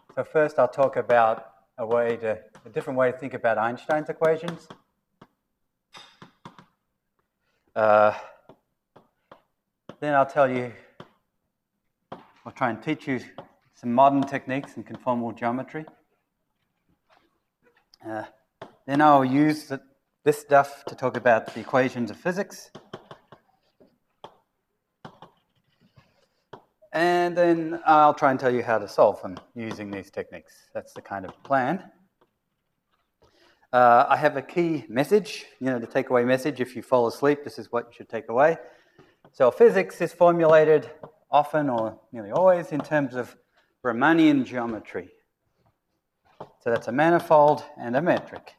So first I'll talk about a different way to think about Einstein's equations. Then I'll try and teach you some modern techniques in conformal geometry. Then I'll use this stuff to talk about the equations of physics. And then I'll try and tell you how to solve them using these techniques. That's the kind of plan. I have a key message, the takeaway message. If you fall asleep, this is what you should take away. So physics is formulated often or nearly always in terms of Riemannian geometry. So that's a manifold and a metric.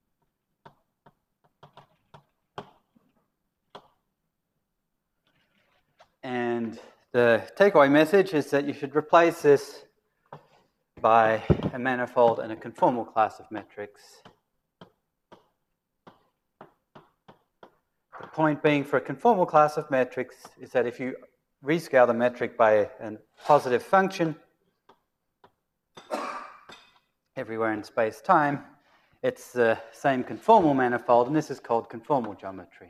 And the takeaway message is that you should replace this by a manifold and a conformal class of metrics. The point being for a conformal class of metrics is that if you rescale the metric by a positive function everywhere in space-time, it's the same conformal manifold, and this is called conformal geometry.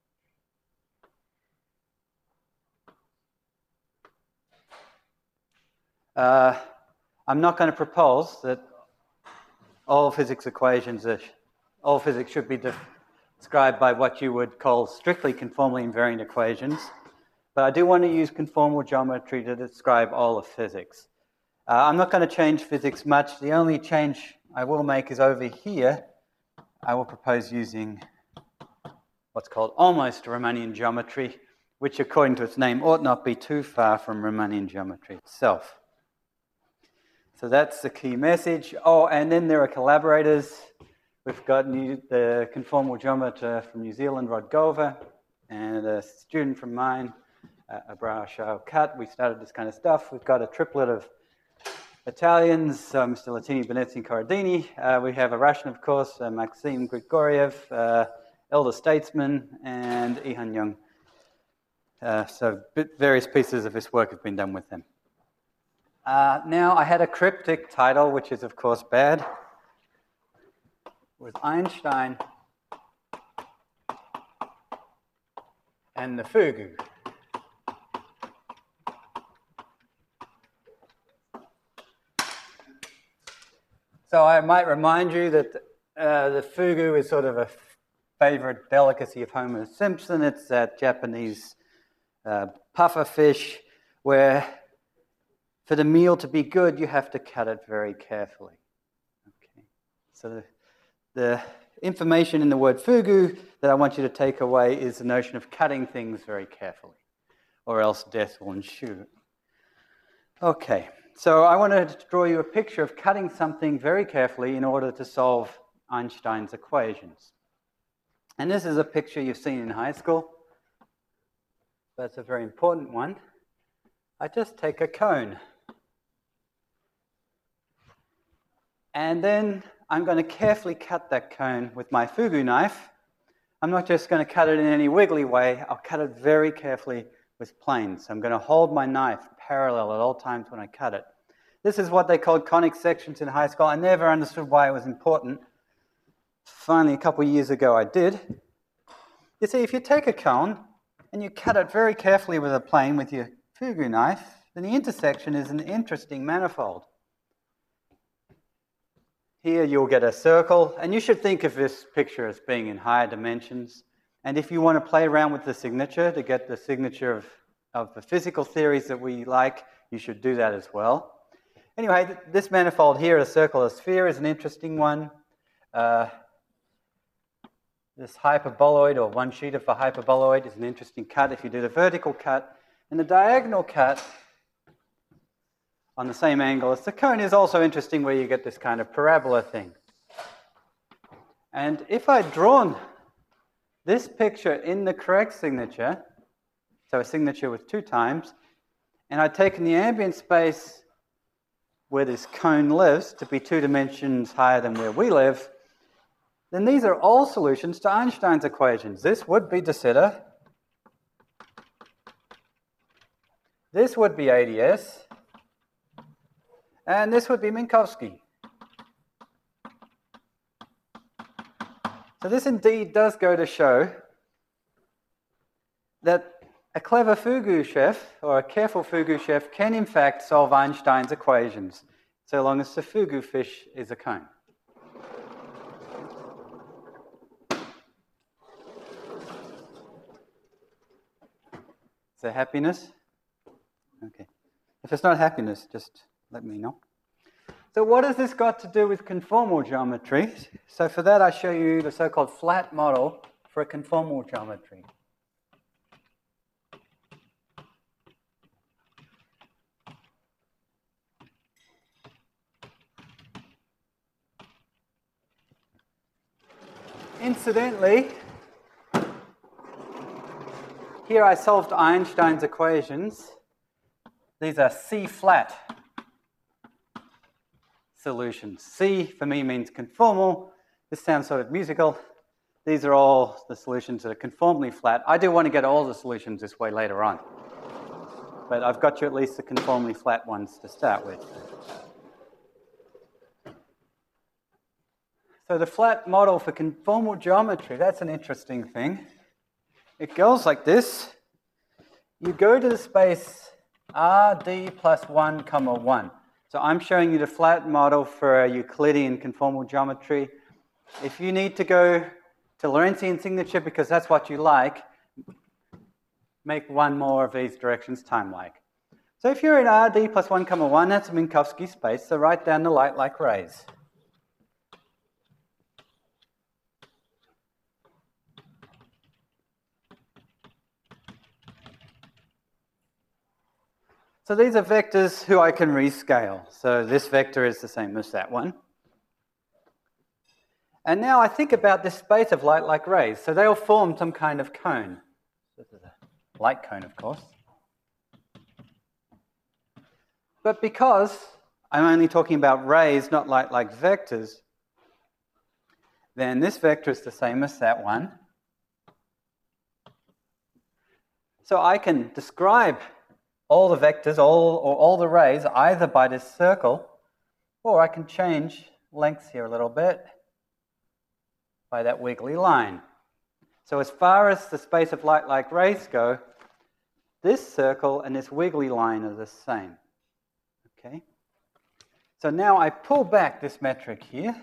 I'm not going to propose that all physics should be described by what you would call strictly conformally invariant equations, but I do want to use conformal geometry to describe all of physics. I'm not going to change physics much. The only change I will make is over here. I will propose using what's called almost Riemannian geometry, which according to its name ought not be too far from Riemannian geometry itself. So that's the key message. Oh, and then there are collaborators. We've got the conformal geometer from New Zealand, Rod Gover, and a student from mine, Abrao Shao-Kat. We started this kind of stuff. We've got a triplet of Italians, Mr. Latini, Benetti, and Corradini. We have a Russian, of course, Maxim Grigoriev, elder statesman, and Ihan Young. So various pieces of this work have been done with them. Now, I had a cryptic title, which is, of course, bad. Was Einstein and the fugu. So I might remind you that the fugu is sort of a favorite delicacy of Homer Simpson. It's that Japanese puffer fish where for the meal to be good, you have to cut it very carefully. Okay. So the information in the word fugu that I want you to take away is the notion of cutting things very carefully, or else death will ensue. Okay, so I wanted to draw you a picture of cutting something very carefully in order to solve Einstein's equations. And this is a picture you've seen in high school, but it's a very important one. I just take a cone. And then I'm going to carefully cut that cone with my fugu knife. I'm not just going to cut it in any wiggly way. I'll cut it very carefully with planes. I'm going to hold my knife parallel at all times when I cut it. This is what they called conic sections in high school. I never understood why it was important. Finally, a couple of years ago, I did. You see, if you take a cone and you cut it very carefully with a plane with your fugu knife, then the intersection is an interesting manifold. Here you'll get a circle, and you should think of this picture as being in higher dimensions. And if you want to play around with the signature to get the signature of the physical theories that we like, you should do that as well. Anyway, this manifold here, a circular sphere, is an interesting one. This hyperboloid, or one sheet of a hyperboloid, is an interesting cut if you do the vertical cut. And the diagonal cut on the same angle as the cone is also interesting, where you get this kind of parabola thing. And if I'd drawn this picture in the correct signature, so a signature with 2 times, and I'd taken the ambient space where this cone lives to be 2 dimensions higher than where we live, then these are all solutions to Einstein's equations. This would be de Sitter. This would be ADS. And this would be Minkowski. So this indeed does go to show that a clever Fugu-Sheff, or a careful Fugu-Sheff, can in fact solve Einstein's equations, so long as the Fugu fish is a cone. Is there happiness? Okay. If it's not happiness, just let me know. So what has this got to do with conformal geometry? So for that, I show you the so-called flat model for a conformal geometry. Incidentally, here I solved Einstein's equations. These are C-flat solutions. C for me means conformal. This sounds sort of musical. These are all the solutions that are conformally flat. I do want to get all the solutions this way later on. But I've got you at least the conformally flat ones to start with. So the flat model for conformal geometry, that's an interesting thing. It goes like this. You go to the space Rd plus 1, 1. So I'm showing you the flat model for a Euclidean conformal geometry. If you need to go to Lorentzian signature because that's what you like, make one more of these directions time-like. So if you're in Rd plus 1, 1, that's a Minkowski space, so write down the light-like rays. So these are vectors who I can rescale. So this vector is the same as that one. And now I think about this space of light-like rays. So they all form some kind of cone. This is a light cone, of course. But because I'm only talking about rays, not light-like vectors, then this vector is the same as that one. So I can describe all the vectors, all the rays, either by this circle, or I can change lengths here a little bit by that wiggly line. So as far as the space of light-like rays go, this circle and this wiggly line are the same. Okay? So now I pull back this metric here.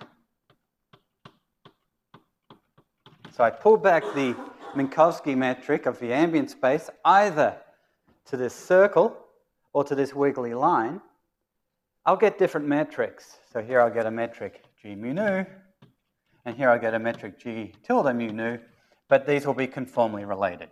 So I pull back the Minkowski metric of the ambient space, either to this circle or to this wiggly line. I'll get different metrics. So here I'll get a metric G mu nu, and here I'll get a metric G tilde mu nu, but these will be conformally related.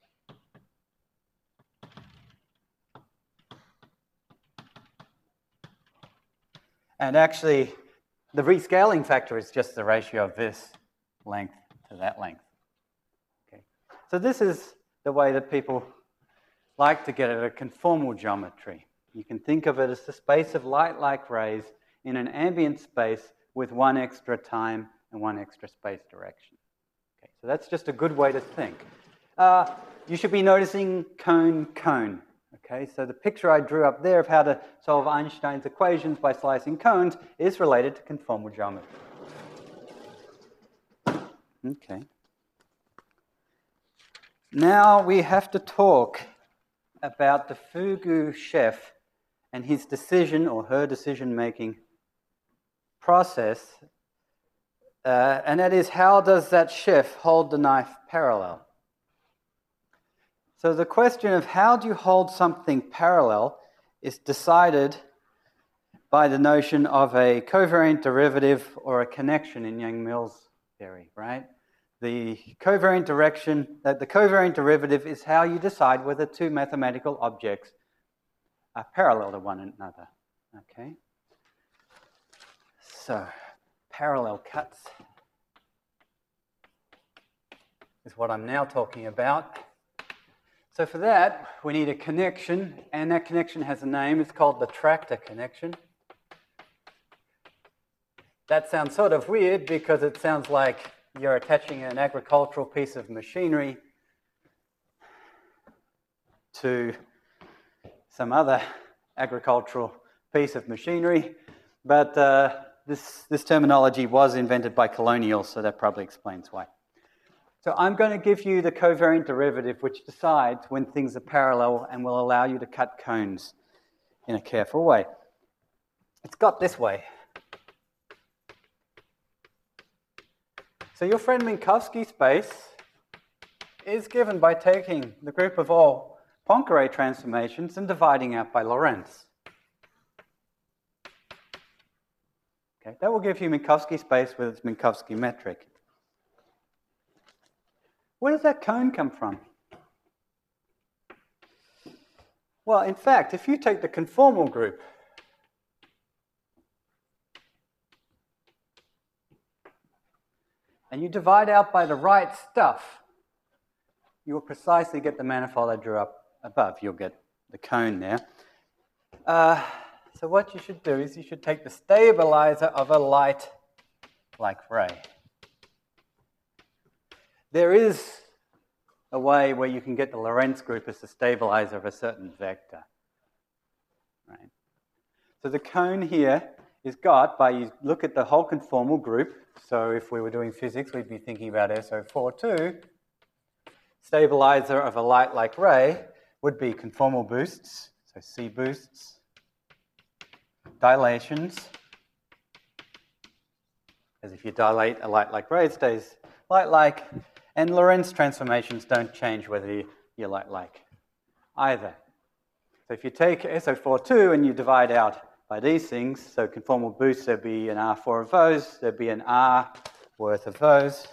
And actually, the rescaling factor is just the ratio of this length to that length. Okay. So this is the way that people like to get at a conformal geometry. You can think of it as the space of light-like rays in an ambient space with one extra time and one extra space direction. Okay, so that's just a good way to think. You should be noticing cone, cone. Okay, so the picture I drew up there of how to solve Einstein's equations by slicing cones is related to conformal geometry. Okay. Now we have to talk about the Fugu-Sheff and his decision or her decision-making process, and that is, how does that Sheff hold the knife parallel? So the question of how do you hold something parallel is decided by the notion of a covariant derivative or a connection in Yang-Mills theory, right? The covariant derivative is how you decide whether two mathematical objects are parallel to one another. Okay? So, parallel cuts is what I'm now talking about. So for that, we need a connection, and that connection has a name. It's called the tractor connection. That sounds sort of weird because it sounds like you're attaching an agricultural piece of machinery to some other agricultural piece of machinery, but this terminology was invented by colonials, so that probably explains why. So I'm going to give you the covariant derivative, which decides when things are parallel and will allow you to cut cones in a careful way. It's got this way. So your friend Minkowski space is given by taking the group of all Poincare transformations and dividing out by Lorentz. Okay, that will give you Minkowski space with its Minkowski metric. Where does that cone come from? Well, in fact, if you take the conformal group, and you divide out by the right stuff, you will precisely get the manifold I drew up above. You'll get the cone there. So what you should do is you should take the stabilizer of a light like ray. There is a way where you can get the Lorentz group as the stabilizer of a certain vector. Right? So the cone here is got by, you look at the whole conformal group. So if we were doing physics, we'd be thinking about SO42. Stabilizer of a light like ray would be conformal boosts, so C boosts, dilations, as if you dilate a light like ray, it stays light-like, and Lorentz transformations don't change whether you're light-like either. So if you take SO42 and you divide out by these things, so conformal boosts, there'd be an R4 of those, there'd be an R worth of those,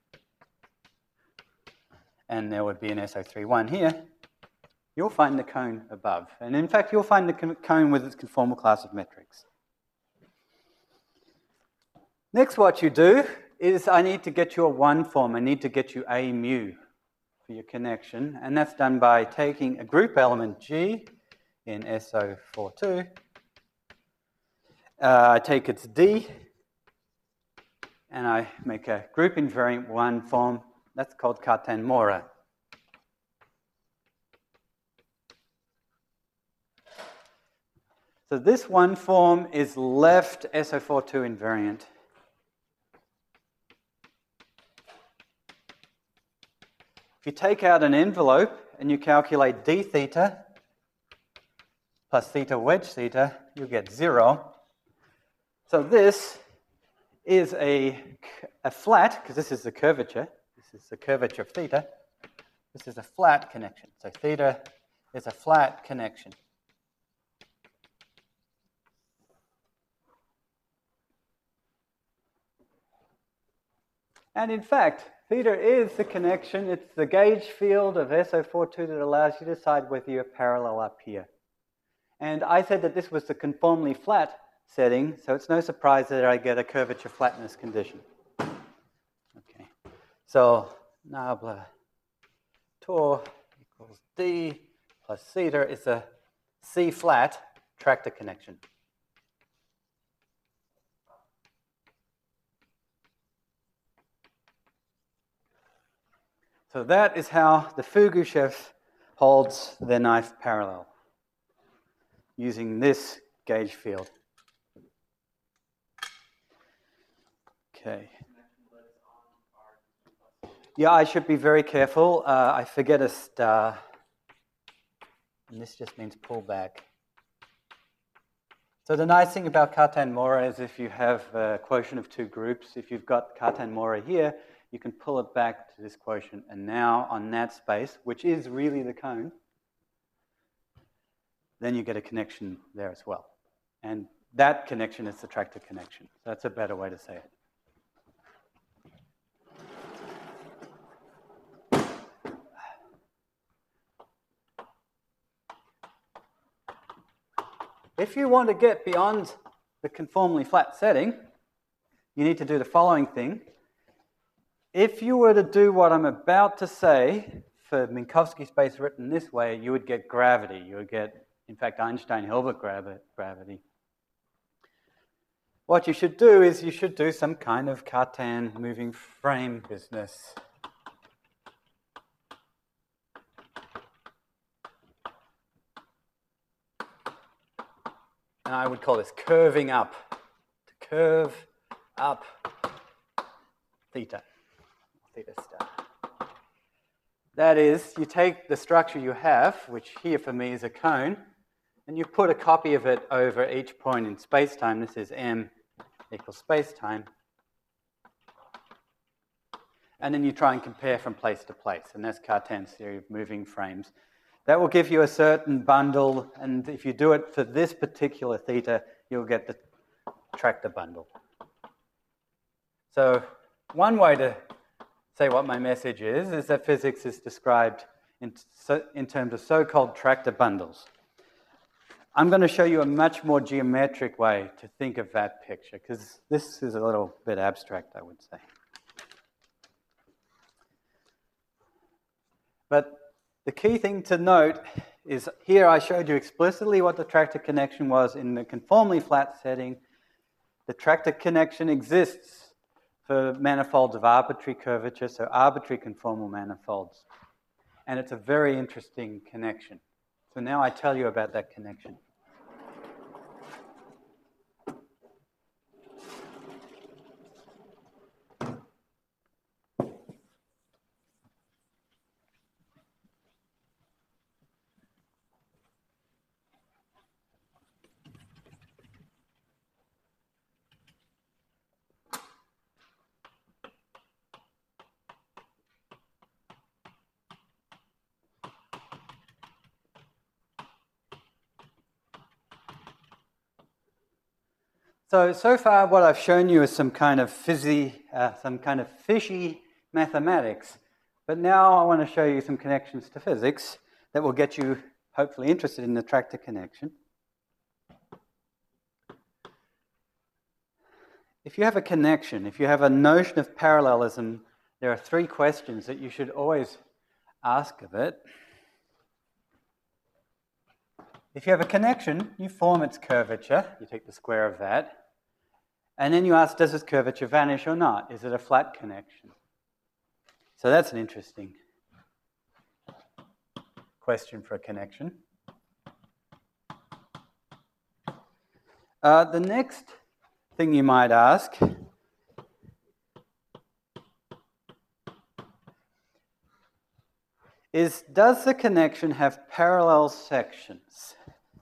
and there would be an SO31 here, you'll find the cone above. And in fact, you'll find the cone with its conformal class of metrics. Next, what you do is I need to get you a one form. I need to get you A mu for your connection. And that's done by taking a group element G in SO42. I take its D, and I make a group invariant one form. That's called Cartan-Mora. So this one form is left SO42 invariant. If you take out an envelope and you calculate d theta plus theta wedge theta, you get 0. So this is a flat, because this is the curvature. This is the curvature of theta. This is a flat connection. So theta is a flat connection. And in fact, theta is the connection. It's the gauge field of SO42 that allows you to decide whether you're parallel up here. And I said that this was the conformally flat setting, so it's no surprise that I get a curvature flatness condition. Okay, so nabla tor equals d plus theta is a C flat tractor connection. So that is how the Fugushev holds their knife parallel, using this gauge field. Okay. Yeah, I should be very careful. I forget a star, and this just means pull back. So the nice thing about Cartan-Mora is if you have a quotient of two groups, if you've got Cartan-Mora here, you can pull it back to this quotient, and now on that space, which is really the cone, then you get a connection there as well. And that connection is the tractor connection. That's a better way to say it. If you want to get beyond the conformally flat setting, you need to do the following thing. If you were to do what I'm about to say for Minkowski space written this way, you would get gravity. You would get, in fact, Einstein-Hilbert gravity. What you should do is you should do some kind of Cartan moving frame business. and I would call this curving up. To curve up theta star. That is, you take the structure you have, which here for me is a cone, and you put a copy of it over each point in space-time. This is m equals space-time. And then you try and compare from place to place, and that's Cartan's theory of moving frames. That will give you a certain bundle, and if you do it for this particular theta, you'll get the tractor bundle. So one way to say what my message is that physics is described in terms of so-called tractor bundles. I'm going to show you a much more geometric way to think of that picture, because this is a little bit abstract, I would say. But the key thing to note is here I showed you explicitly what the tractor connection was in the conformally flat setting. The tractor connection exists for manifolds of arbitrary curvature, so arbitrary conformal manifolds. And it's a very interesting connection. So now I tell you about that connection. So far what I've shown you is some kind of fishy mathematics. But now I want to show you some connections to physics that will get you hopefully interested in the tractor connection. If you have a connection, if you have a notion of parallelism, there are three questions that you should always ask of it. If you have a connection, you form its curvature. You take the square of that. And then you ask, does this curvature vanish or not? Is it a flat connection? So that's an interesting question for a connection. The next thing you might ask is, does the connection have parallel sections?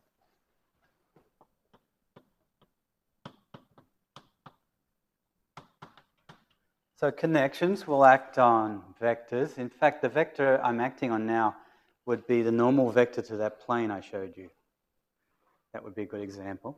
So connections will act on vectors. In fact, the vector I'm acting on now would be the normal vector to that plane I showed you. That would be a good example.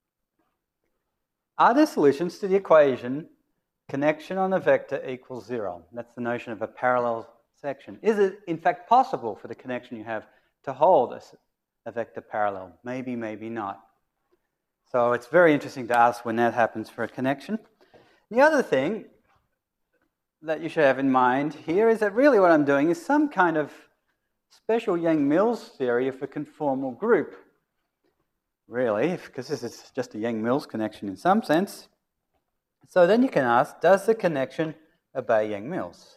Are there solutions to the equation connection on a vector equals 0? That's the notion of a parallel section. Is it, in fact, possible for the connection you have to hold a vector parallel? Maybe, maybe not. So it's very interesting to ask when that happens for a connection. The other thing that you should have in mind here is that really what I'm doing is some kind of special Yang-Mills theory of a conformal group. Really, because this is just a Yang-Mills connection in some sense. So then you can ask, does the connection obey Yang-Mills?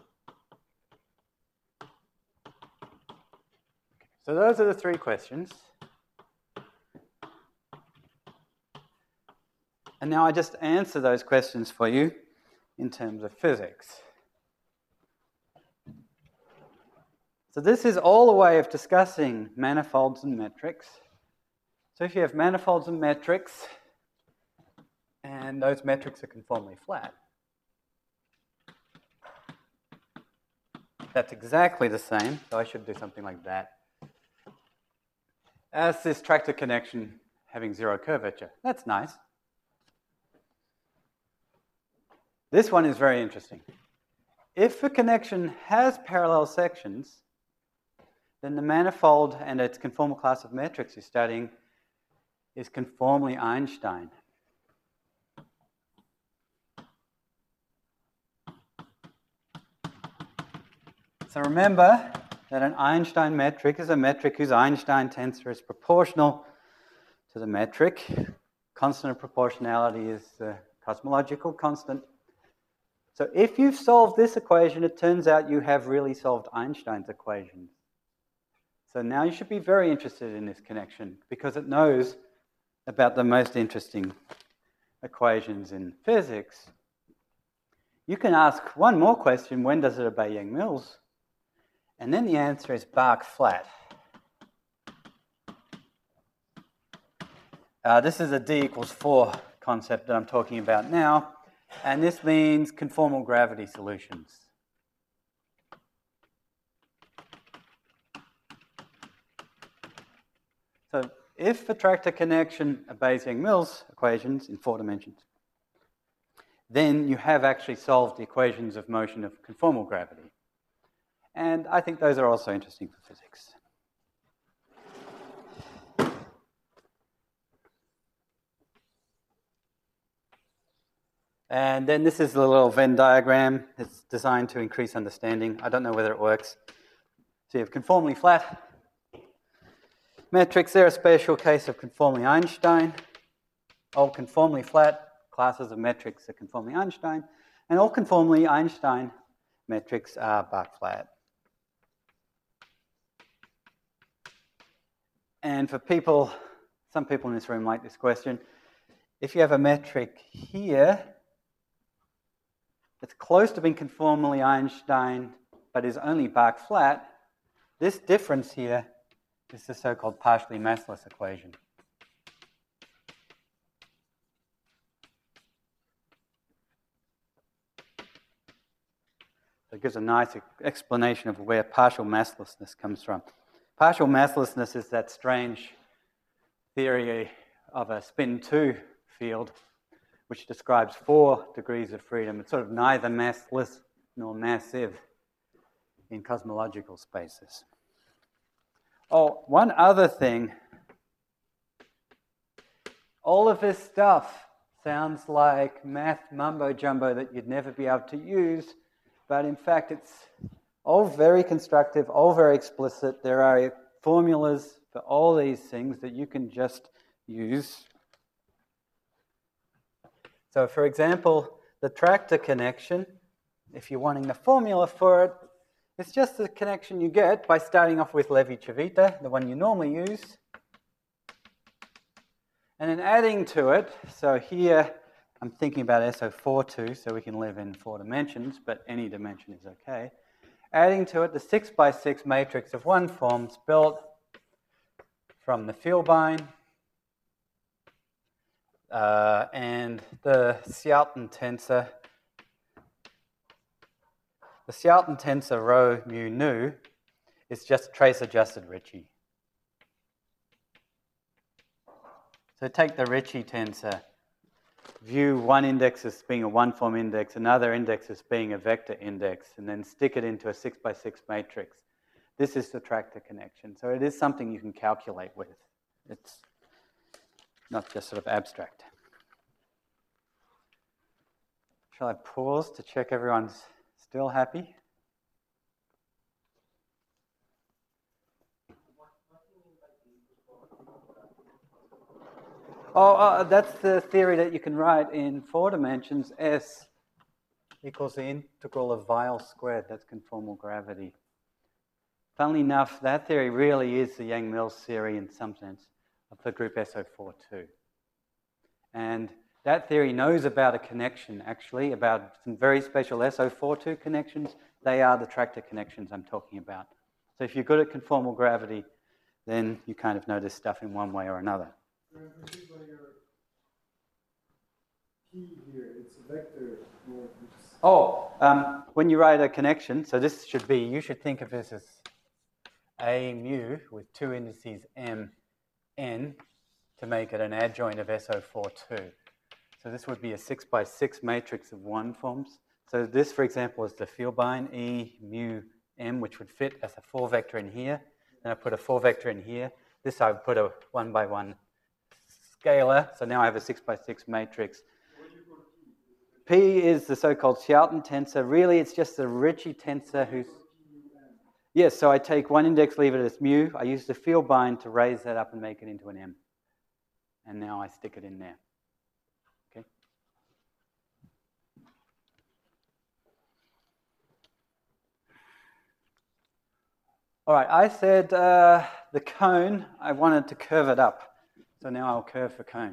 So those are the three questions. And now I just answer those questions for you in terms of physics. So this is all a way of discussing manifolds and metrics. So if you have manifolds and metrics, and those metrics are conformally flat, that's exactly the same, so I should do something like that, as this tractor connection having 0 curvature. That's nice. This one is very interesting. If a connection has parallel sections, then the manifold and its conformal class of metrics you're studying is conformally Einstein. So remember that an Einstein metric is a metric whose Einstein tensor is proportional to the metric. Constant of proportionality is the cosmological constant. So if you've solved this equation, it turns out you have really solved Einstein's equations. So now you should be very interested in this connection because it knows about the most interesting equations in physics, you can ask one more question: when does it obey Yang-Mills? And then the answer is Bach flat. This is a d equals 4 concept that I'm talking about now, and this means conformal gravity solutions. So if a tractor connection obeys Yang-Mills equations in 4 dimensions, then you have actually solved the equations of motion of conformal gravity. And I think those are also interesting for physics. And then this is the little Venn diagram. It's designed to increase understanding. I don't know whether it works. So you have conformally flat metrics. They're a special case of conformally Einstein. All conformally flat classes of metrics are conformally Einstein. And all conformally Einstein metrics are Bach flat. And for people, some people in this room like this question, if you have a metric here that's close to being conformally Einstein but is only Bach flat, this difference here is the so-called partially massless equation. So it gives a nice explanation of where partial masslessness comes from. Partial masslessness is that strange theory of a spin 2 field which describes 4 degrees of freedom. It's sort of neither massless nor massive in cosmological spaces. Oh, one other thing. All of this stuff sounds like math mumbo-jumbo that you'd never be able to use, but in fact it's all very constructive, all very explicit. There are formulas for all these things that you can just use. So for example, the tractor connection, if you're wanting the formula for it, it's just the connection you get by starting off with Levi-Civita, the one you normally use, and then adding to it. So here I'm thinking about SO4 too, so we can live in 4 dimensions, but any dimension is okay. Adding to it the 6 by 6 matrix of one forms built from the Vielbein and the Sjouten tensor. The Sjouten tensor rho mu nu is just trace-adjusted Ricci. So take the Ricci tensor, view one index as being a one-form index, another index as being a vector index, and then stick it into a 6 by 6 matrix. This is the tractor connection. So it is something you can calculate with. It's not just sort of abstract. Shall I pause to check everyone's still happy? That's the theory that you can write in 4 dimensions. S equals the integral of Weyl squared. That's conformal gravity. Funnily enough, that theory really is the Yang-Mills theory in some sense of the group SO42. And that theory knows about a connection, actually, about some very special SO42 connections. They are the tractor connections I'm talking about. So if you're good at conformal gravity, then you kind of know this stuff in one way or another. P here, it's a vector. When you write a connection, so this should be, you should think of this as A mu with 2 indices M, N to make it an adjoint of SO42. So this would be a 6 by 6 matrix of one forms. So this, for example, is the Vielbein E mu M, which would fit as a 4 vector in here. Then I put a 4 vector in here. This I would put a 1 by 1 scalar. So now I have a 6 by 6 matrix. P is the so-called Sjouten tensor. Really, it's just the Ricci tensor who's... Yes, so I take one index, leave it as mu. I use the Vielbein to raise that up and make it into an M. And now I stick it in there. Okay. All right, I said the cone, I wanted to curve it up. So now I'll curve the cone.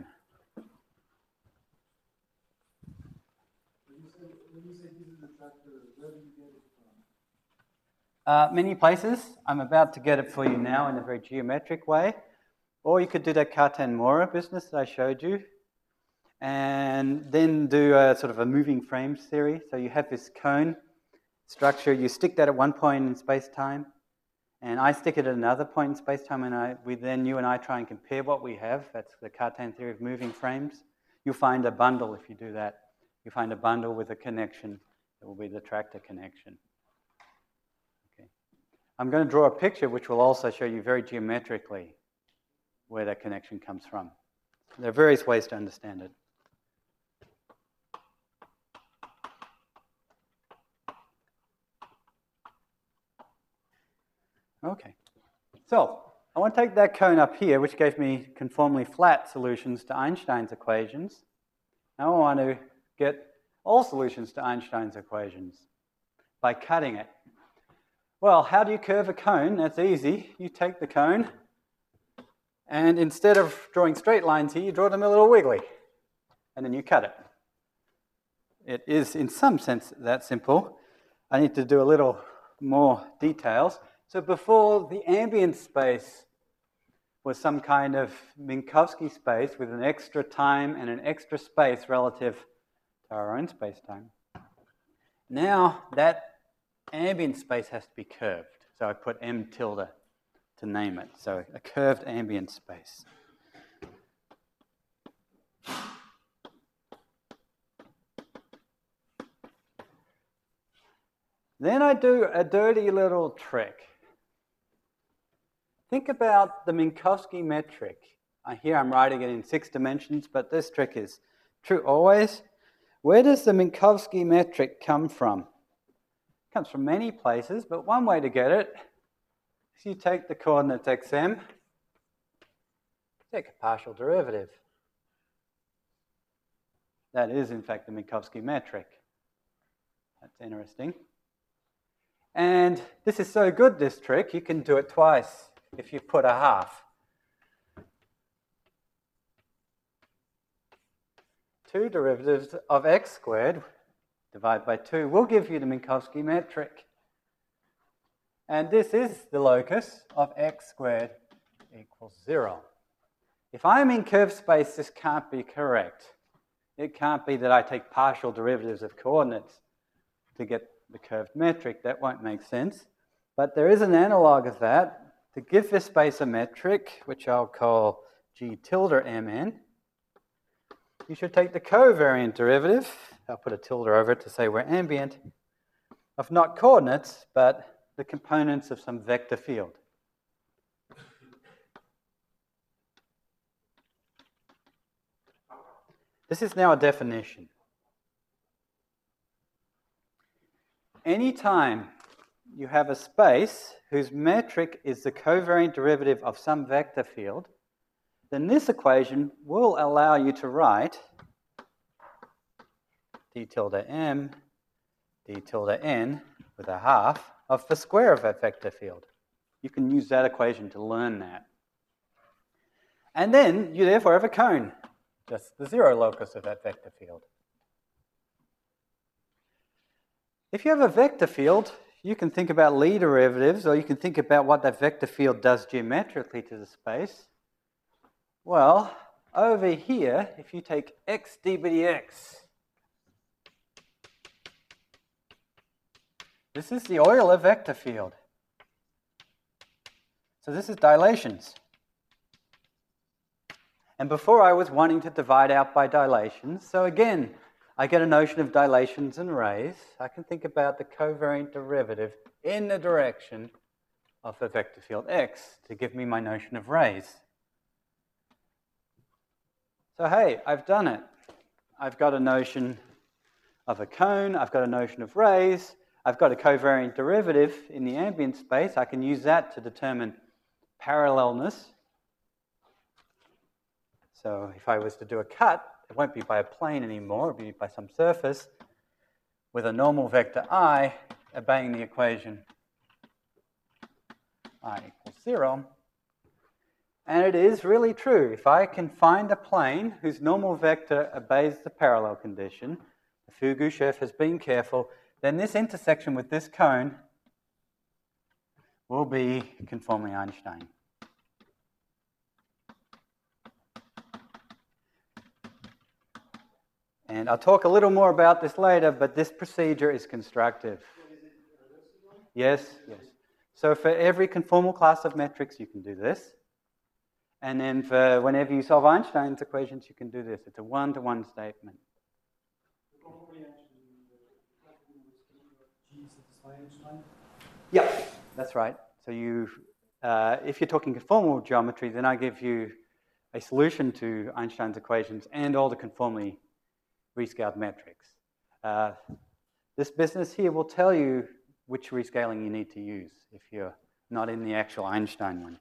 When you say use an attractor, where do you get it from? Many places. I'm about to get it for you now in a very geometric way. Or you could do that Cartan-Mora business that I showed you, and then do a sort of a moving frames theory. So you have this cone structure. You stick that at one point in space-time, and I stick it at another point in space-time, and you and I try and compare what we have. That's the Cartan theory of moving frames. You'll find a bundle if you do that. You find a bundle with a connection. It will be the tractor connection. Okay. I'm going to draw a picture which will also show you very geometrically where that connection comes from. There are various ways to understand it. Okay, so I want to take that cone up here, which gave me conformally flat solutions to Einstein's equations. Now I want to get all solutions to Einstein's equations by cutting it. Well, how do you curve a cone? That's easy. You take the cone, and instead of drawing straight lines here, you draw them a little wiggly, and then you cut it. It is, in some sense, that simple. I need to do a little more details. So before, the ambient space was some kind of Minkowski space with an extra time and an extra space relative to our own space-time. Now that ambient space has to be curved. So I put M tilde to name it. So a curved ambient space. Then I do a dirty little trick. Think about the Minkowski metric. Here I'm writing it in 6 dimensions, but this trick is true always. Where does the Minkowski metric come from? It comes from many places, but one way to get it is you take the coordinates xm, take a partial derivative. That is, in fact, the Minkowski metric. That's interesting. And this is so good, this trick, you can do it twice if you put a half. 2 derivatives of x squared divided by 2 will give you the Minkowski metric. And this is the locus of x squared equals 0. If I'm in curved space, this can't be correct. It can't be that I take partial derivatives of coordinates to get the curved metric. That won't make sense. But there is an analog of that. To give this space a metric, which I'll call g tilde mn, you should take the covariant derivative, I'll put a tilde over it to say we're ambient, of not coordinates, but the components of some vector field. This is now a definition. Anytime you have a space whose metric is the covariant derivative of some vector field, then this equation will allow you to write d tilde m, d tilde n with a half of the square of that vector field. You can use that equation to learn that. And then you therefore have a cone, just the 0 locus of that vector field. If you have a vector field, you can think about Lie derivatives, or you can think about what that vector field does geometrically to the space. Well, over here, if you take x d by dx, this is the Euler vector field. So this is dilations. And before I was wanting to divide out by dilations, so again, I get a notion of dilations and rays. I can think about the covariant derivative in the direction of the vector field x to give me my notion of rays. So hey, I've done it. I've got a notion of a cone, I've got a notion of rays, I've got a covariant derivative in the ambient space. I can use that to determine parallelness. So if I was to do a cut, it won't be by a plane anymore, it'll be by some surface with a normal vector I obeying the equation I equals 0. And it is really true. If I can find a plane whose normal vector obeys the parallel condition, Fugushev has been careful, then this intersection with this cone will be conformally Einstein. And I'll talk a little more about this later, but this procedure is constructive. Yes, yes. So for every conformal class of metrics, you can do this. And then for whenever you solve Einstein's equations, you can do this. It's a one-to-one statement. Yeah, that's right. So you, if you're talking conformal geometry, then I give you a solution to Einstein's equations and all the conformally rescaled metrics. This business here will tell you which rescaling you need to use if you're not in the actual Einstein one.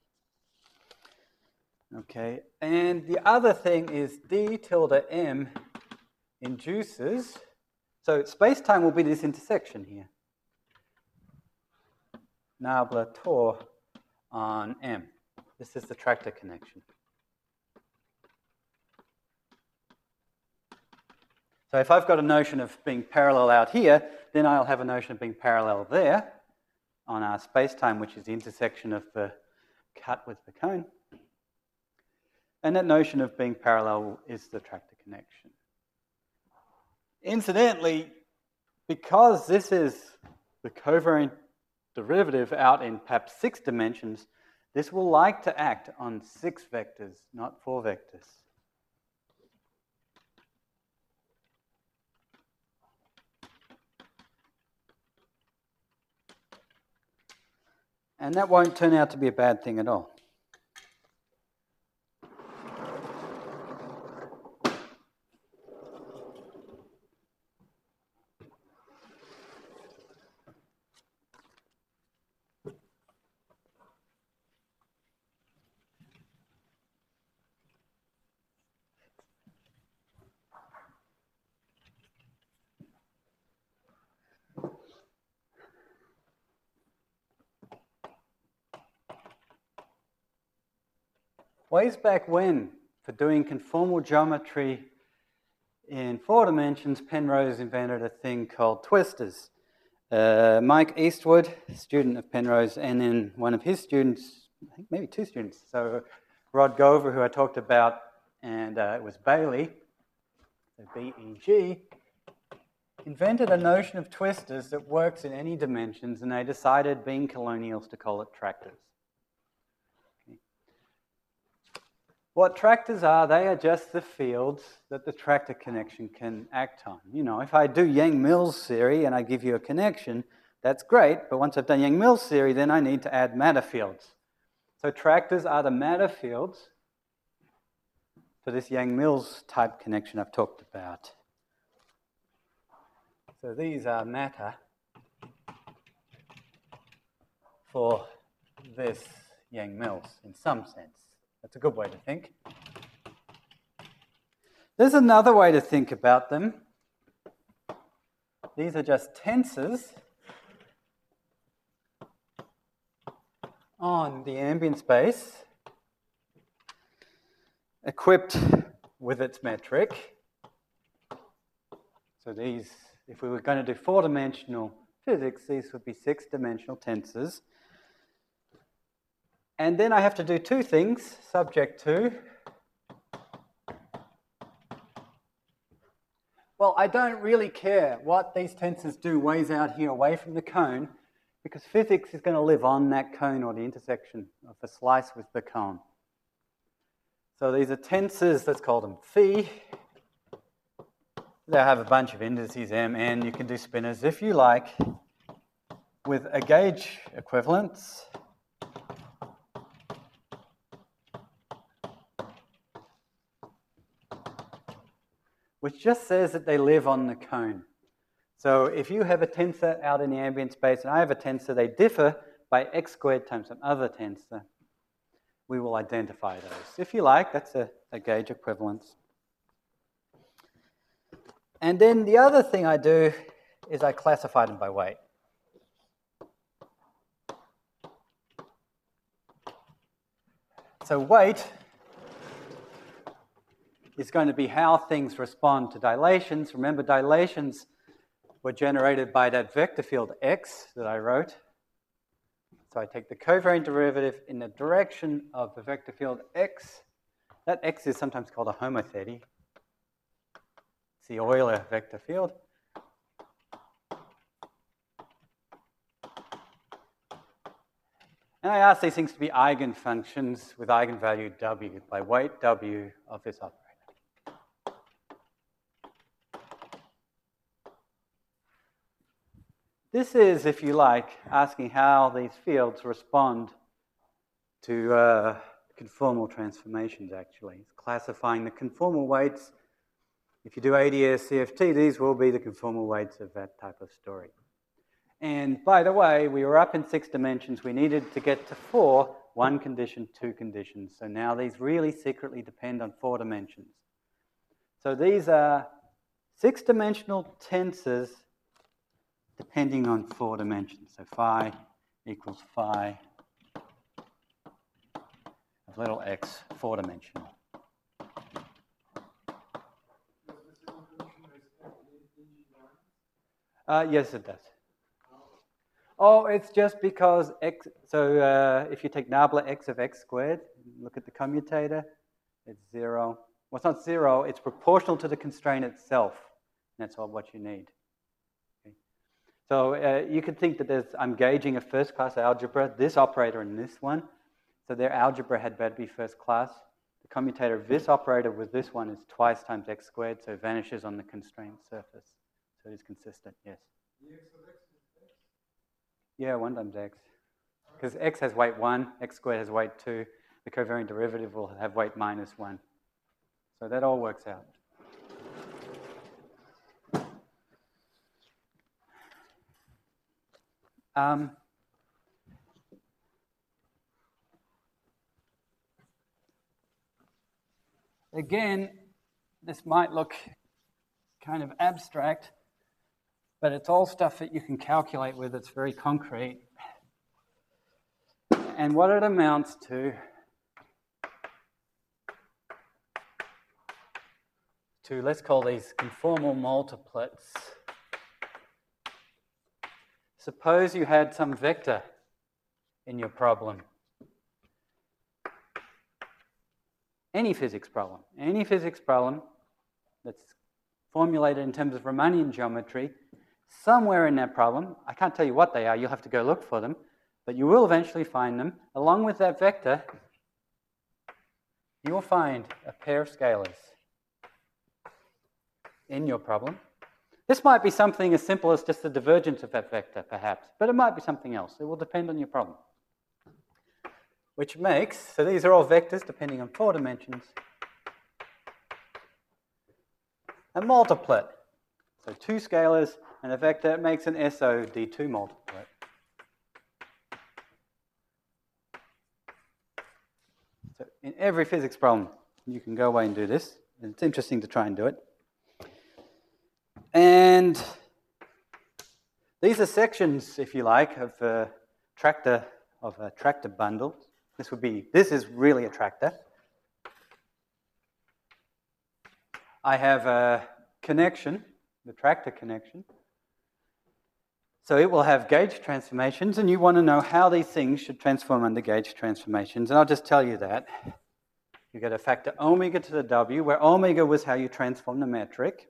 Okay, and the other thing is d tilde m induces, so space-time will be this intersection here. Nabla-Tor on m. This is the tractor connection. So if I've got a notion of being parallel out here, then I'll have a notion of being parallel there on our space-time, which is the intersection of the cut with the cone. And that notion of being parallel is the tractor connection. Incidentally, because this is the covariant derivative out in perhaps 6 dimensions, this will like to act on 6 vectors, not 4 vectors. And that won't turn out to be a bad thing at all. Ways back when, for doing conformal geometry in 4 dimensions, Penrose invented a thing called twistors. Mike Eastwood, student of Penrose, and then one of his students, I think maybe 2 students, so Rod Gover, who I talked about, and it was Bailey, so B-E-G, invented a notion of twistors that works in any dimensions, and they decided, being colonials, to call it tractors. What tractors are, they are just the fields that the tractor connection can act on. You know, if I do Yang-Mills theory and I give you a connection, that's great, but once I've done Yang-Mills theory, then I need to add matter fields. So tractors are the matter fields for this Yang-Mills type connection I've talked about. So these are matter for this Yang-Mills in some sense. That's a good way to think. There's another way to think about them. These are just tensors on the ambient space equipped with its metric. So these, if we were going to do 4-dimensional physics, these would be 6-dimensional tensors. And then I have to do 2 things, subject to. Well, I don't really care what these tensors do ways out here away from the cone, because physics is going to live on that cone or the intersection of the slice with the cone. So these are tensors, let's call them phi. They have a bunch of indices, m, n. You can do spinors if you like, with a gauge equivalence. Which just says that they live on the cone. So if you have a tensor out in the ambient space and I have a tensor, they differ by x squared times some other tensor. We will identify those. If you like, that's a gauge equivalence. And then the other thing I do is I classify them by weight. So weight is going to be how things respond to dilations. Remember, dilations were generated by that vector field x that I wrote. So I take the covariant derivative in the direction of the vector field x. That x is sometimes called a homothety. It's the Euler vector field. And I ask these things to be eigenfunctions with eigenvalue w by weight w of this operator. This is, if you like, asking how these fields respond to conformal transformations, actually. It's classifying the conformal weights. If you do ADS CFT, these will be the conformal weights of that type of story. And by the way, we were up in 6 dimensions. We needed to get to 4, 1 condition, 2 conditions. So now these really secretly depend on 4 dimensions. So these are 6-dimensional tensors depending on 4 dimensions. So phi equals phi of little x, 4-dimensional. Yes, it does. Oh, it's just because x, so if you take nabla x of x squared, look at the commutator, it's 0. Well, it's not 0, it's proportional to the constraint itself. That's all what you need. Okay. So you could think that I'm gauging a first-class algebra, this operator and this one. So their algebra had better be first class. The commutator of this operator with this one is twice times x squared, so it vanishes on the constrained surface. So it is consistent, yes. The x of x is x? Yeah, 1 times x. Because x has weight 1, x squared has weight 2. The covariant derivative will have weight minus 1. So that all works out. Again, this might look kind of abstract, but it's all stuff that you can calculate with. It's very concrete. And what it amounts to let's call these conformal multiplets. Suppose you had some vector in your problem. Any physics problem that's formulated in terms of Riemannian geometry, somewhere in that problem, I can't tell you what they are, you'll have to go look for them, but you will eventually find them. Along with that vector, you will find a pair of scalars in your problem. This might be something as simple as just the divergence of that vector, perhaps, but it might be something else. It will depend on your problem. Which makes, so these are all vectors depending on 4 dimensions, a multiplet. So 2 scalars and a vector makes an SOD2 multiplet. So in every physics problem, you can go away and do this. It's interesting to try and do it. And these are sections, if you like, of a tractor bundle. This is really a tractor. I have a connection, the tractor connection. So it will have gauge transformations, and you want to know how these things should transform under gauge transformations. And I'll just tell you that. You get a factor omega to the w, where omega was how you transform the metric.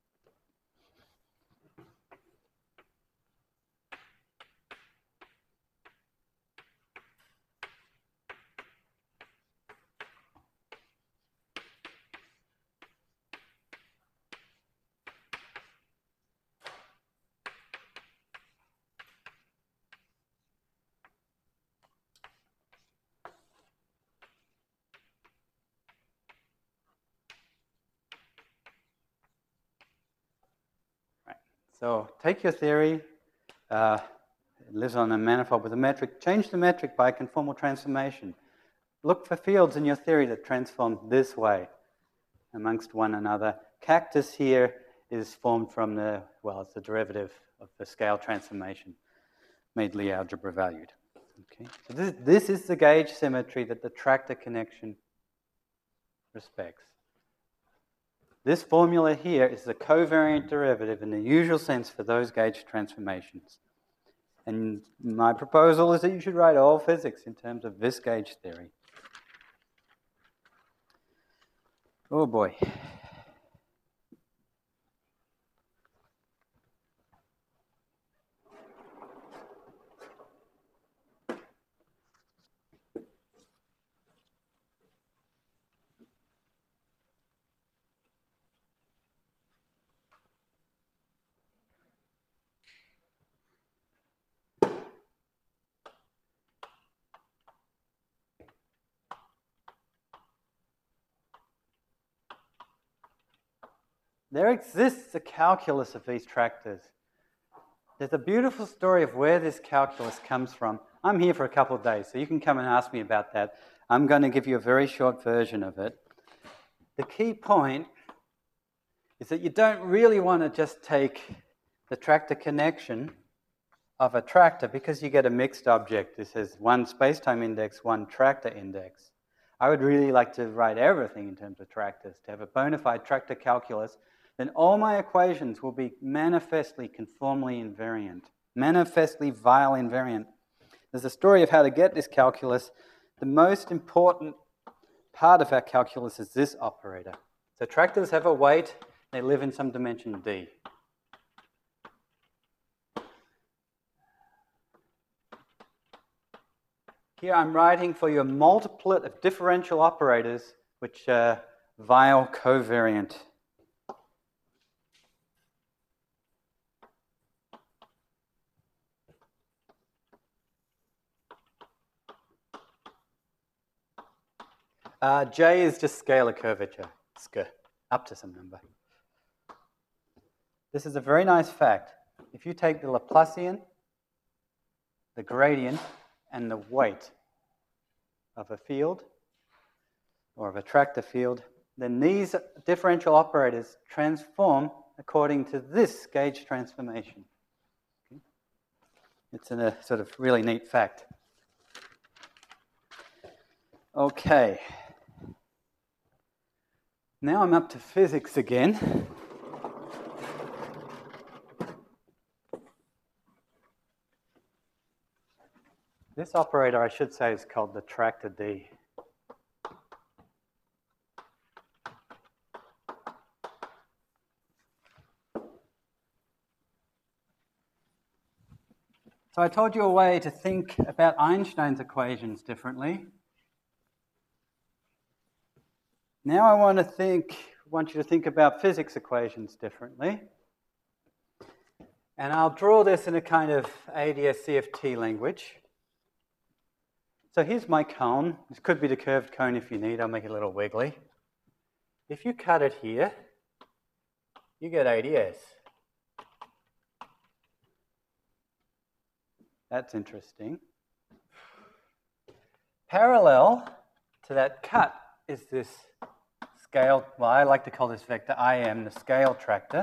So take your theory, it lives on a manifold with a metric, change the metric by a conformal transformation. Look for fields in your theory that transform this way amongst one another. Cactus here is formed from it's the derivative of the scale transformation made Lie algebra valued. Okay, so this is the gauge symmetry that the tractor connection respects. This formula here is the covariant derivative in the usual sense for those gauge transformations. And my proposal is that you should write all physics in terms of this gauge theory. Oh boy. There exists a calculus of these tractors. There's a beautiful story of where this calculus comes from. I'm here for a couple of days, so you can come and ask me about that. I'm going to give you a very short version of it. The key point is that you don't really want to just take the tractor connection of a tractor because you get a mixed object. This has one spacetime index, one tractor index. I would really like to write everything in terms of tractors, to have a bona fide tractor calculus. Then all my equations will be manifestly conformally invariant, manifestly Weyl invariant. There's a story of how to get this calculus. The most important part of our calculus is this operator. So tractors have a weight, they live in some dimension d. Here I'm writing for you a multiplet of differential operators which are Weyl covariant. J is just scalar curvature, up to some number. This is a very nice fact. If you take the Laplacian, the gradient, and the weight of a field, or of a tractor field, then these differential operators transform according to this gauge transformation. Okay. It's a sort of really neat fact. Okay. Now I'm up to physics again. This operator, I should say, is called the tractor D. So I told you a way to think about Einstein's equations differently. Now I want you to think about physics equations differently. And I'll draw this in a kind of ADS-CFT language. So here's my cone. This could be the curved cone if you need. I'll make it a little wiggly. If you cut it here, you get ADS. That's interesting. Parallel to that cut is this scale, well, I like to call this vector IM, the scale tractor.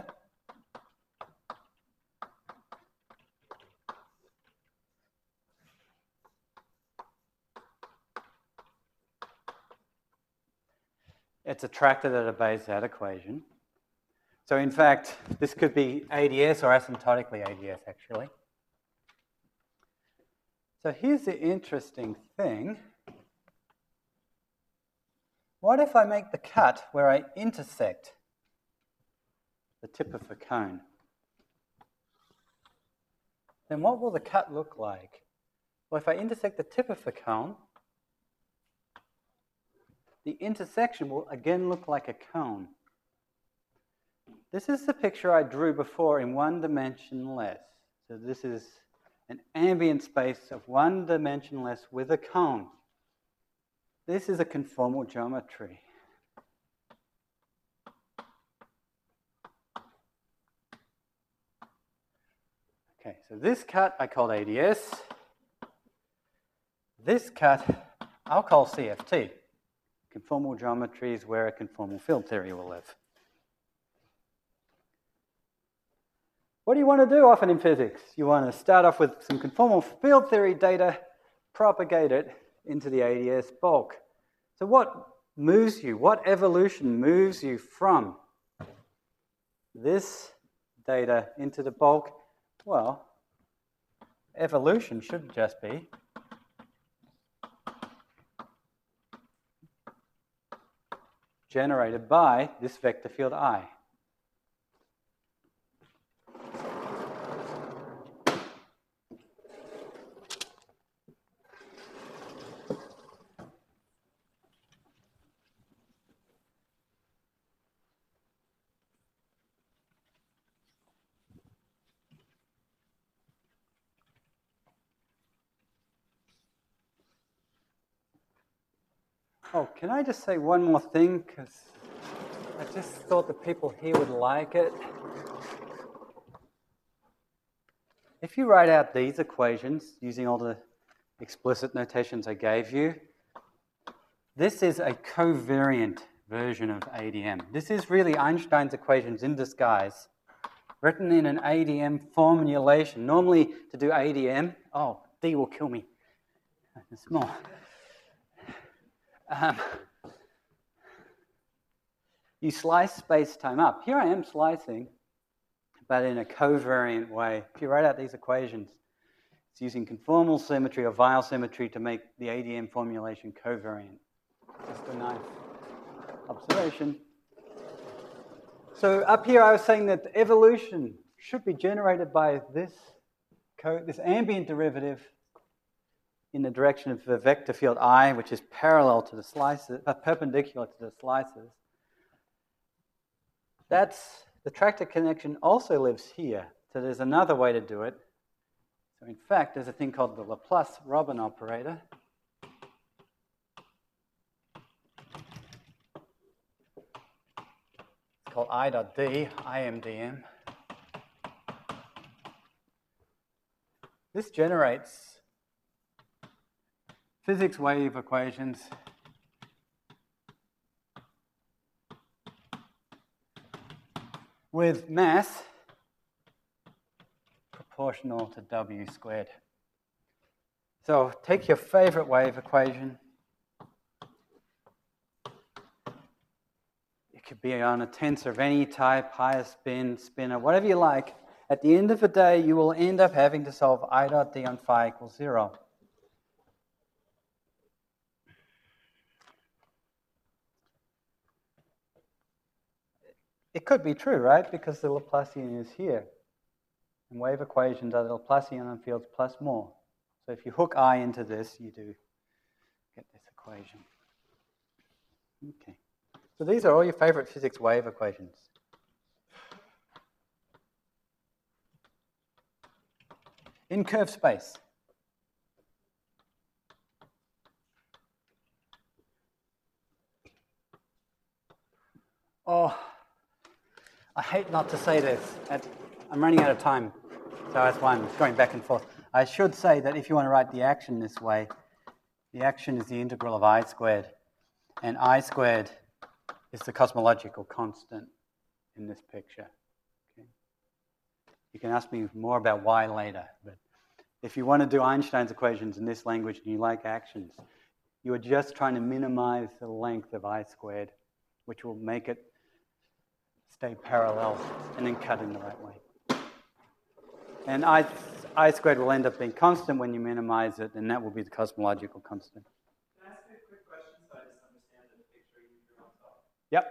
It's a tractor that obeys that equation. So in fact, this could be ADS or asymptotically ADS, actually. So here's the interesting thing. What if I make the cut where I intersect the tip of the cone? Then what will the cut look like? Well, if I intersect the tip of the cone, the intersection will again look like a cone. This is the picture I drew before in one dimension less. So this is an ambient space of one dimension less with a cone. This is a conformal geometry. Okay, so this cut I called ADS. This cut I'll call CFT. Conformal geometry is where a conformal field theory will live. What do you want to do often in physics? You want to start off with some conformal field theory data, propagate it into the ADS bulk. So what moves you? What evolution moves you from this data into the bulk? Well, evolution should just be generated by this vector field I. Oh, can I just say one more thing? Because I just thought the people here would like it. If you write out these equations using all the explicit notations I gave you, this is a covariant version of ADM. This is really Einstein's equations in disguise, written in an ADM formulation. Normally, to do ADM, oh, D will kill me. There's more. You slice space-time up. Here I am slicing, but in a covariant way. If you write out these equations, it's using conformal symmetry or Weyl symmetry to make the ADM formulation covariant. Just a nice observation. So up here I was saying that evolution should be generated by this ambient derivative in the direction of the vector field I, which is parallel to the slices, perpendicular to the slices. The tractor connection also lives here. So there's another way to do it. So in fact, there's a thing called the Laplace-Robin operator. It's called I dot D, IMDM. This generates physics wave equations with mass proportional to W squared. So take your favorite wave equation. It could be on a tensor of any type, higher spin, spinor, whatever you like. At the end of the day, you will end up having to solve I dot D on phi equals 0. It could be true, right? Because the Laplacian is here. And wave equations are the Laplacian on fields plus more. So if you hook I into this, you do get this equation. Okay. So these are all your favorite physics wave equations. In curved space. Oh, I hate not to say this. I'm running out of time, so that's why I'm going back and forth. I should say that if you want to write the action this way, the action is the integral of I squared, and I squared is the cosmological constant in this picture. Okay? You can ask me more about why later, but if you want to do Einstein's equations in this language and you like actions, you are just trying to minimize the length of I squared, which will make it stay parallel and then cut in the right way. And I squared will end up being constant when you minimize it, and that will be the cosmological constant. Can I ask you a quick question so I just understand the picture you drew on top? Yep.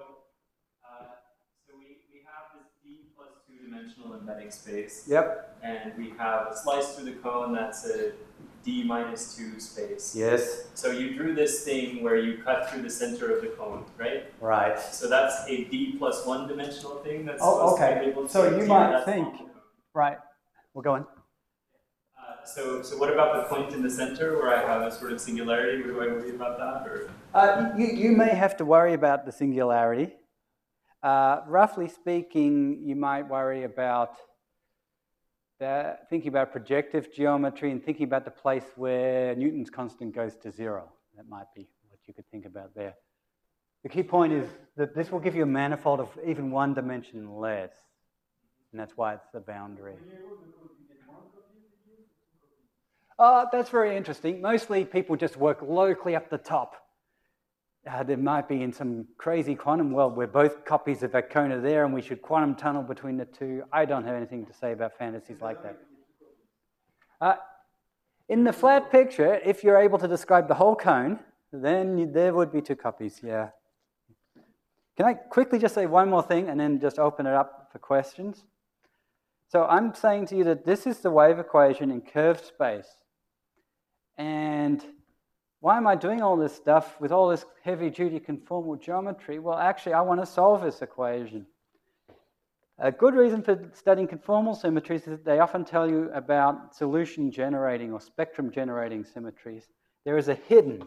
So we have this D plus 2-dimensional embedding space. Yep. And we have a slice through the cone that's a D minus 2 space. Yes. So you drew this thing where you cut through the center of the cone, right? Right. So that's a D plus 1-dimensional thing that's Oh, supposed to be okay. able to So you might that's think, on the cone. right, we'll go on. So what about the point in the center where I have a sort of singularity? Do I worry about that? Or? You may have to worry about the singularity. Roughly speaking, you might worry about thinking about projective geometry and thinking about the place where Newton's constant goes to 0. That might be what you could think about there. The key point is that this will give you a manifold of even 1 dimension less, and that's why it's the boundary. That's very interesting. Mostly people just work locally up the top. There might be in some crazy quantum world where both copies of that cone are there and we should quantum tunnel between the two. I don't have anything to say about fantasies like that. In the flat picture, if you're able to describe the whole cone, then there would be two copies, yeah. Can I quickly just say one more thing and then just open it up for questions? So I'm saying to you that this is the wave equation in curved space. And why am I doing all this stuff with all this heavy-duty conformal geometry? Well, actually, I want to solve this equation. A good reason for studying conformal symmetries is that they often tell you about solution generating or spectrum generating symmetries. There is a hidden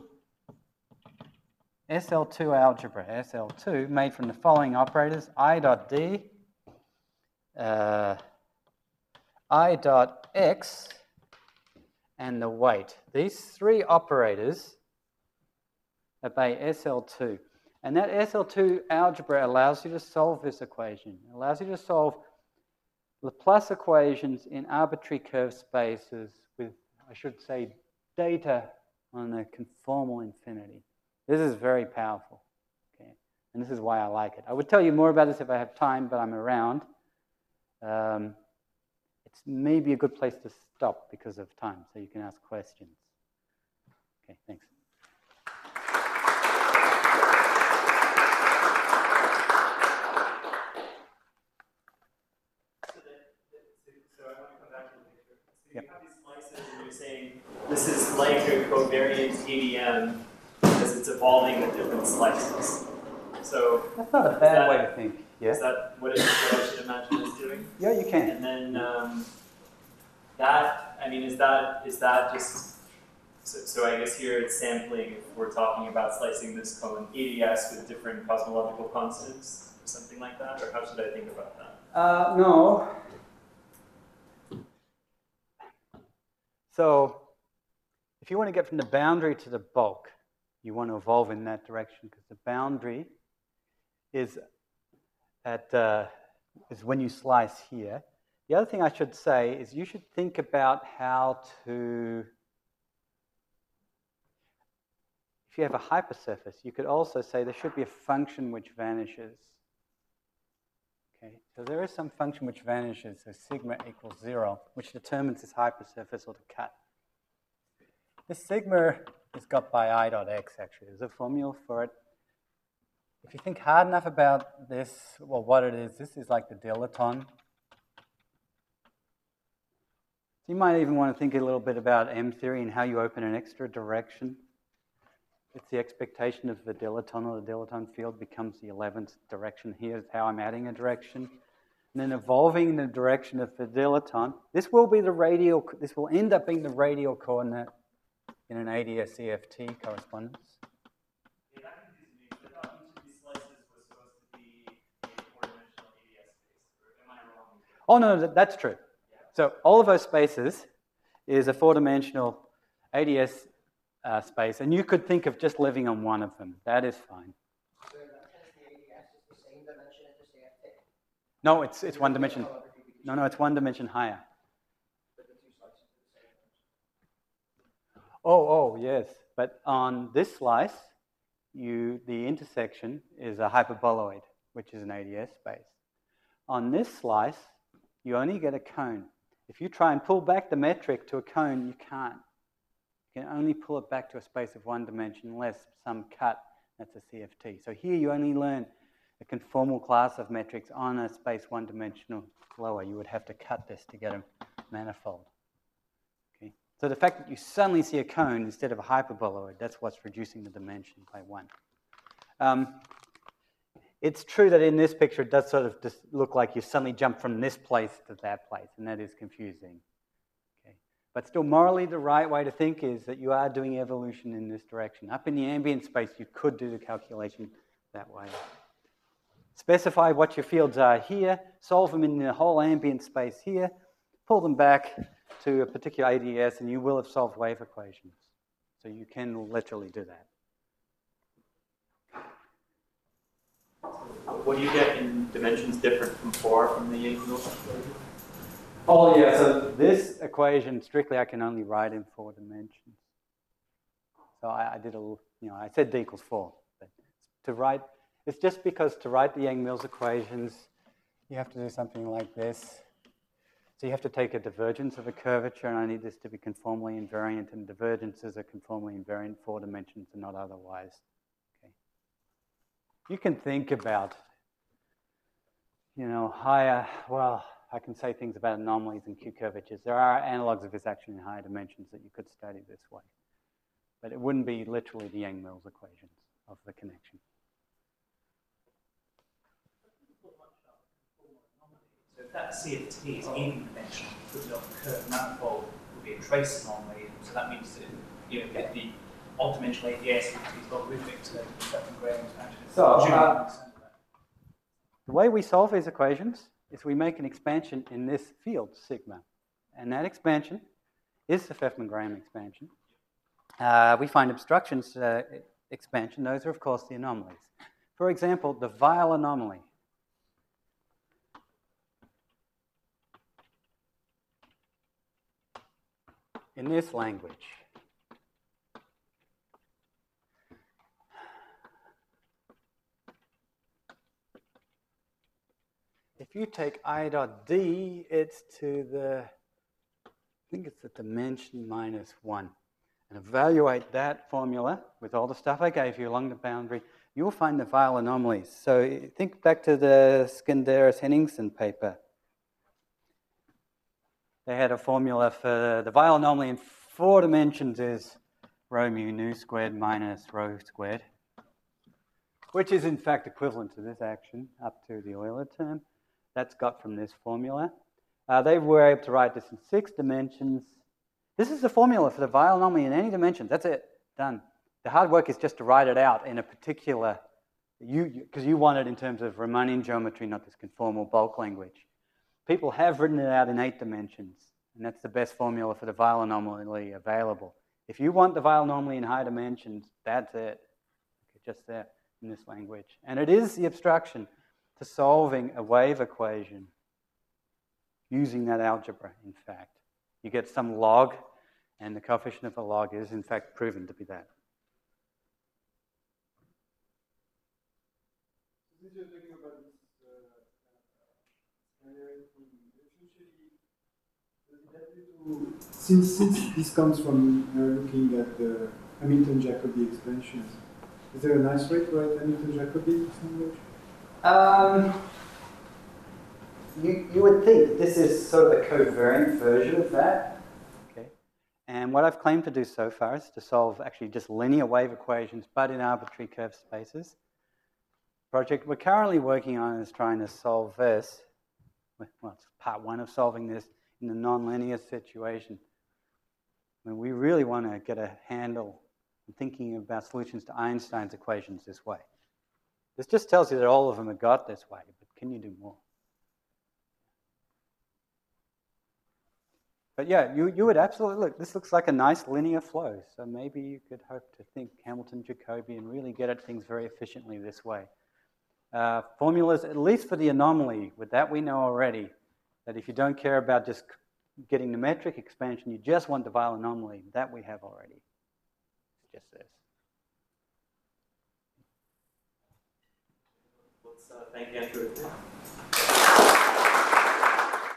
SL2 algebra, SL2, made from the following operators: I dot D, I dot X, and the weight. These three operators obey SL2. And that SL2 algebra allows you to solve this equation. It allows you to solve Laplace equations in arbitrary curved spaces with, I should say, data on a conformal infinity. This is very powerful, okay? And this is why I like it. I would tell you more about this if I have time, but I'm around. It's maybe a good place to stop because of time, so you can ask questions. Okay, thanks. So I want to come back to the picture. So you have these slices and you're saying this is like a covariant ADM because it's evolving with different slices. So that's not a bad way to think. Yeah. Is that what I should imagine it's doing? Yeah, you can. And then that, I mean, is that just, so I guess here it's sampling if we're talking about slicing this cone ADS with different cosmological constants or something like that? Or how should I think about that? No. So if you want to get from the boundary to the bulk, you want to evolve in that direction because the boundary is when you slice here. The other thing I should say is you should think about how to, if you have a hypersurface, you could also say there should be a function which vanishes. Okay, so there is some function which vanishes, so sigma equals 0, which determines this hypersurface or the cut. This sigma is got by I dot x, actually. There's a formula for it. If you think hard enough about this, well, what it is, this is like the dilaton. So you might even want to think a little bit about M theory and how you open an extra direction. It's the expectation of the dilaton or the dilaton field becomes the 11th direction. Here's how I'm adding a direction. And then evolving in the direction of the dilaton. This will be the radial, this will end up being the radial coordinate in an ADS-CFT correspondence. Yeah, that confuses me. I thought each of these slices was supposed to be a four-dimensional ADS space. Or am I wrong? Oh, no, that's true. Yeah. So all of those spaces is a four-dimensional ADS space, and you could think of just living on one of them. That is fine. So in that sense, the ADS is the same dimension as the CFT? No, it's one dimension. No, it's one dimension higher. But the two slices are the same dimension. Oh, yes. But on this slice, the intersection is a hyperboloid, which is an ADS space. On this slice, you only get a cone. If you try and pull back the metric to a cone, you can't. You can only pull it back to a space of one dimension unless some cut, that's a CFT. So here you only learn a conformal class of metrics on a space one-dimensional lower. You would have to cut this to get a manifold. Okay. So the fact that you suddenly see a cone instead of a hyperboloid, that's what's reducing the dimension by one. It's true that in this picture it does sort of just look like you suddenly jump from this place to that place, and that is confusing. But still, morally, the right way to think is that you are doing evolution in this direction. Up in the ambient space, you could do the calculation that way. Specify what your fields are here, solve them in the whole ambient space here, pull them back to a particular ADS, and you will have solved wave equations. So you can literally do that. What do you get in dimensions different from 4 from the Young equation? Oh yeah, so this equation, strictly I can only write in 4 dimensions. So I did a little, I said d equals 4. But to write, it's just because to write the Yang-Mills equations, you have to do something like this. So you have to take a divergence of a curvature, and I need this to be conformally invariant, and divergences are conformally invariant in 4 dimensions and not otherwise. Okay. You can think about, higher, well, I can say things about anomalies and Q curvatures. There are analogs of this action in higher dimensions that you could study this way. But it wouldn't be literally the Yang-Mills equations of the connection. So if that CFT is even-dimensional, you put it on the curve manifold, would be a trace anomaly. So that means that you get the odd-dimensional ADS, which is logarithmic to the Pfeffman-Graham expansion. So, the way we solve these equations is we make an expansion in this field, sigma. And that expansion is the Pfeffman-Graham expansion. We find obstructions expansion. Those are, of course, the anomalies. For example, the Weil anomaly. In this language. If you take I dot D, it's to the, I think it's the dimension minus 1. And evaluate that formula with all the stuff I gave you along the boundary, you'll find the Weil anomalies. So think back to the Skenderis-Henningsen paper. They had a formula for the Weil anomaly in 4 dimensions is rho mu nu squared minus rho squared, which is in fact equivalent to this action up to the Euler term. That's got from this formula. They were able to write this in 6 dimensions. This is the formula for the Weil anomaly in any dimension. That's it, done. The hard work is just to write it out in a particular, because you want it in terms of Riemannian geometry, not this conformal bulk language. People have written it out in 8 dimensions, and that's the best formula for the Weil anomaly available. If you want the Weil anomaly in high dimensions, that's it. Okay, just there in this language. And it is the obstruction to solving a wave equation using that algebra, in fact. You get some log, and the coefficient of a log is, in fact, proven to be that. Since you're talking about this since this comes from looking at the Hamilton-Jacobi expansions, is there a nice way to write Hamilton-Jacobi in this language? You would think this is sort of a covariant version of that. Okay. And what I've claimed to do so far is to solve actually just linear wave equations, but in arbitrary curve spaces. The project we're currently working on is trying to solve this. Well, it's part 1 of solving this in a nonlinear situation. I mean, we really want to get a handle on thinking about solutions to Einstein's equations this way. This just tells you that all of them are got this way, but can you do more? But yeah, you would absolutely look. This looks like a nice linear flow. So maybe you could hope to think Hamilton-Jacobi and really get at things very efficiently this way. Formulas, at least for the anomaly, with that we know already, that if you don't care about just getting the metric expansion, you just want the Weil anomaly, that we have already. It's just this. Let's thank Andrew.